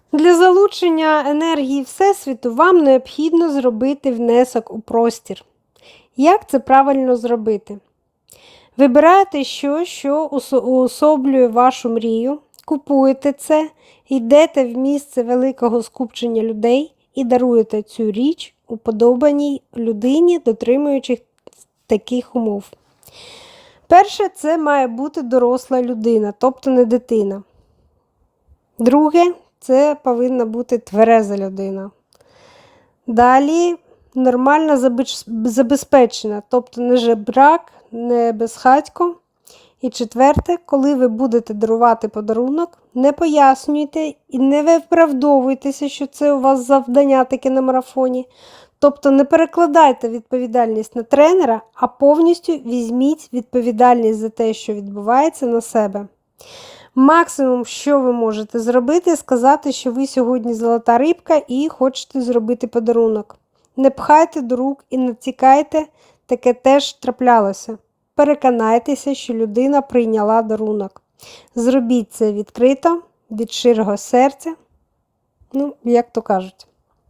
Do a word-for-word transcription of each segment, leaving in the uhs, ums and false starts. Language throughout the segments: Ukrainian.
Для залучення енергії Всесвіту вам необхідно зробити внесок у простір. Як це правильно зробити? Вибираєте щось, що уособлює вашу мрію, купуєте це, йдете в місце великого скупчення людей і даруєте цю річ уподобаній людині, дотримуючись таких умов. Перше, це має бути доросла людина, тобто не дитина. Друге, це повинна бути твереза людина. Далі нормально забезпечена, тобто не жебрак, не безхатько. І четверте, коли ви будете дарувати подарунок, не пояснюйте і не виправдовуйтеся, що це у вас завдання таке на марафоні. Тобто не перекладайте відповідальність на тренера, а повністю візьміть відповідальність за те, що відбувається, на себе. Максимум, що ви можете зробити, сказати, що ви сьогодні золота рибка і хочете зробити подарунок. Не пхайте до рук і не тікайте, таке теж траплялося. Переконайтеся, що людина прийняла дарунок. Зробіть це відкрито, від щирого серця, ну, як то кажуть.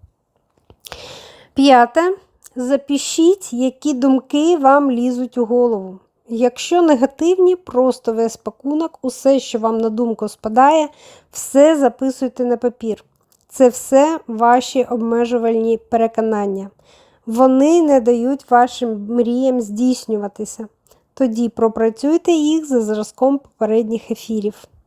П'яте. Запишіть, які думки вам лізуть у голову. Якщо негативні, просто весь пакунок, усе, що вам на думку спадає, все записуйте на папір. Це все ваші обмежувальні переконання. Вони не дають вашим мріям здійснюватися. Тоді пропрацюйте їх за зразком попередніх ефірів.